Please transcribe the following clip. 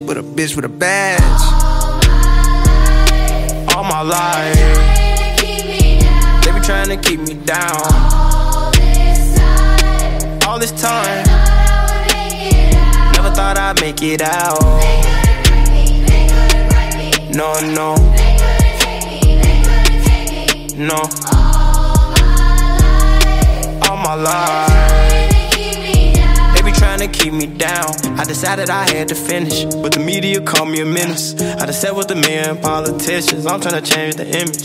with a bitch with a badge. All my life, they be trying to keep me down. All this time, never thought I'd make it out. No, no, no. All my life, they be trying to keep me down. I decided I had to finish, but the media called me a menace. I done sat with the mayor and politicians. I'm trying to change the image.